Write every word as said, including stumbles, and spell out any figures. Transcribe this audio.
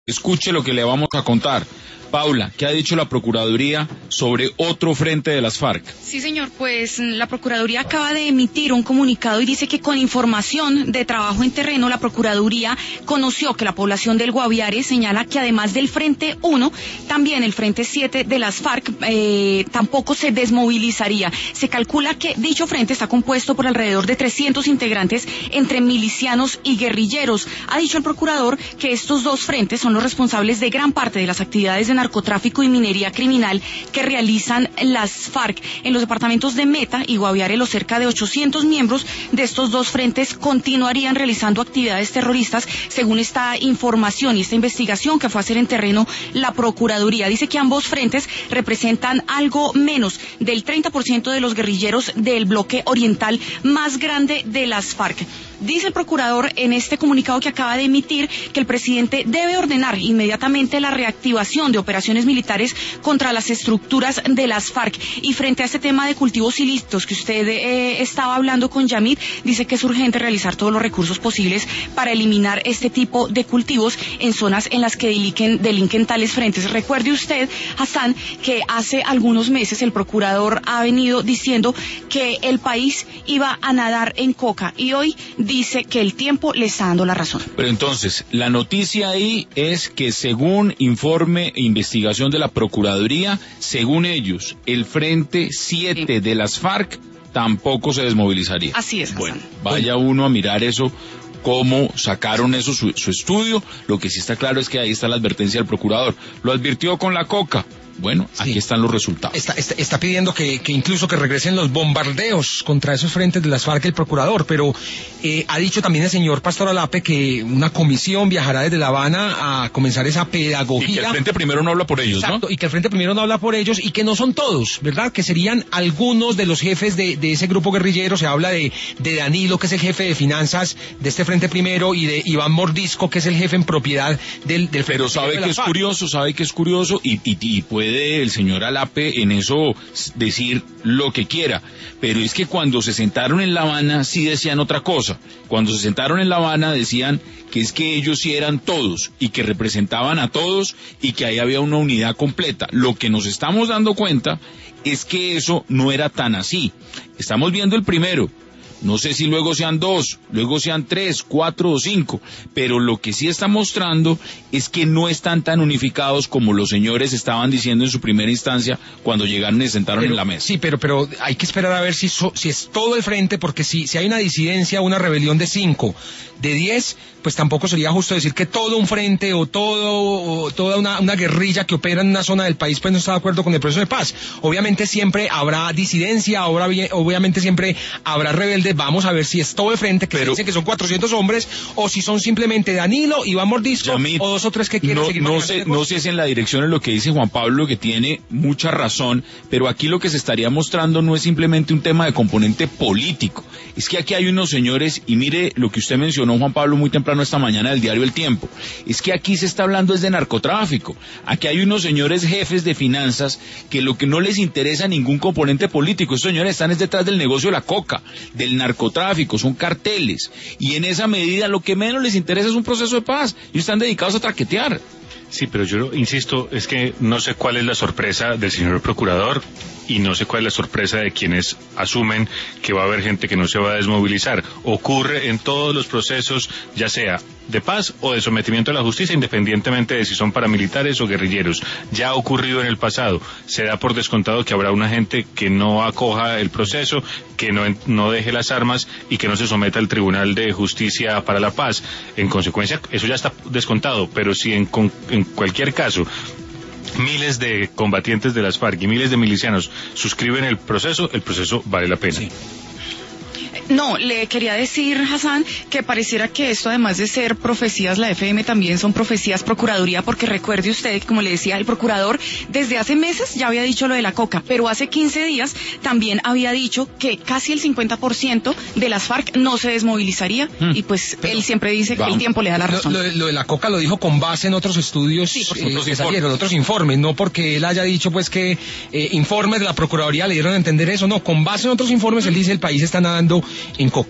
Escuche lo que le vamos a contar. Paula, ¿qué ha dicho la Procuraduría sobre otro frente de las FARC? Sí, señor, pues la Procuraduría acaba de emitir un comunicado y dice que con información de trabajo en terreno, la Procuraduría conoció que la población del Guaviare señala que además del Frente uno, también el Frente siete de las FARC eh, tampoco se desmovilizaría. Se calcula que dicho frente está compuesto por alrededor de trescientos integrantes entre milicianos y guerrilleros. Ha dicho el procurador que estos dos frentes son los responsables de gran parte de las actividades de narcotráfico y minería criminal que realizan las FARC. En los departamentos de Meta y Guaviare, los cerca de ochocientos miembros de estos dos frentes continuarían realizando actividades terroristas, según esta información y esta investigación que fue a hacer en terreno la Procuraduría. Dice que ambos frentes representan algo menos del treinta por ciento de los guerrilleros del bloque oriental más grande de las FARC. Dice el procurador en este comunicado que acaba de emitir que el presidente debe ordenar inmediatamente la reactivación de operaciones militares contra las estructuras de las FARC. Y frente a este tema de cultivos ilícitos que usted eh, estaba hablando con Yamid, dice que es urgente realizar todos los recursos posibles para eliminar este tipo de cultivos en zonas en las que delinquen, delinquen tales frentes. Recuerde usted, Hassan, que hace algunos meses el procurador ha venido diciendo que el país iba a nadar en coca y hoy dice que el tiempo le está dando la razón. Pero entonces, la noticia ahí es que según informe e investigación de la Procuraduría, según ellos, el Frente siete sí. de las FARC tampoco se desmovilizaría. Así es, Hassan. Bueno, vaya uno a mirar eso, cómo sacaron eso su, su estudio. Lo que sí está claro es que ahí está la advertencia del procurador. Lo advirtió con la coca. Bueno, aquí sí. están los resultados. Está, está, está pidiendo que, que incluso que regresen los bombardeos contra esos frentes de las FARC el procurador, pero eh, ha dicho también el señor Pastor Alape que una comisión viajará desde La Habana a comenzar esa pedagogía. Y que el Frente Primero no habla por ellos, Exacto, ¿no? y que el Frente Primero no habla por ellos y que no son todos, ¿verdad? Que serían algunos de los jefes de, de ese grupo guerrillero. Se habla de, de Danilo, que es el jefe de finanzas de este Frente Primero, y de Iván Mordisco, que es el jefe en propiedad del, del Frente Pero sabe Primero que es FARC. curioso, sabe que es curioso y, y, y puede el señor Alape en eso decir lo que quiera, pero es que cuando se sentaron en La Habana sí decían otra cosa. Cuando se sentaron en La Habana decían que es que ellos sí eran todos y que representaban a todos y que ahí había una unidad completa. Lo que nos estamos dando cuenta es que eso no era tan así. Estamos viendo el primero. No sé si luego sean dos, luego sean tres, cuatro o cinco, pero lo que sí está mostrando es que no están tan unificados como los señores estaban diciendo en su primera instancia cuando llegaron y se sentaron pero, en la mesa. Sí, pero pero hay que esperar a ver si so, si es todo el frente, porque si, si hay una disidencia, una rebelión de cinco, de diez, pues tampoco sería justo decir que todo un frente o todo o toda una, una guerrilla que opera en una zona del país pues no está de acuerdo con el proceso de paz. Obviamente siempre habrá disidencia, ahora obviamente siempre habrá rebeldes. Vamos a ver si es todo el frente, que pero, dicen que son cuatrocientos hombres, o si son simplemente Danilo, Iván Mordisco, Yamid, o dos o tres que quieren no, seguir. No sé, no sé si en la dirección en lo que dice Juan Pablo, que tiene mucha razón, pero aquí lo que se estaría mostrando no es simplemente un tema de componente político. Es que aquí hay unos señores, y mire lo que usted mencionó, Juan Pablo, muy temprano esta mañana del diario El Tiempo. Es que aquí se está hablando es de narcotráfico. Aquí hay unos señores jefes de finanzas que lo que no les interesa ningún componente político. Estos señores están es detrás del negocio de la coca, del narcotráfico. Son carteles, y en esa medida lo que menos les interesa es un proceso de paz, y están dedicados a traquetear. Sí, pero yo insisto, es que no sé cuál es la sorpresa del señor procurador y no sé cuál es la sorpresa de quienes asumen que va a haber gente que no se va a desmovilizar. Ocurre en todos los procesos, ya sea de paz o de sometimiento a la justicia, independientemente de si son paramilitares o guerrilleros. Ya ha ocurrido en el pasado. Se da por descontado que habrá una gente que no acoja el proceso, que no, no deje las armas y que no se someta al Tribunal de Justicia para la Paz. En consecuencia, eso ya está descontado, pero si en, en cualquier caso miles de combatientes de las FARC y miles de milicianos suscriben el proceso, el proceso vale la pena. Sí. No, le quería decir, Hassan, que pareciera que esto, además de ser profecías, la F M también son profecías Procuraduría, porque recuerde usted, como le decía, el procurador desde hace meses ya había dicho lo de la coca, pero hace quince días también había dicho que casi el cincuenta por ciento de las FARC no se desmovilizaría, hmm. y pues pero, él siempre dice vamos, que el tiempo le da la razón. Lo, lo, lo de la coca lo dijo con base en otros estudios, sí, eh, otros que salieron, otros informes, no porque él haya dicho pues que eh, informes de la Procuraduría le dieron a entender eso, no, con base en otros informes él dice el país está nadando en coca.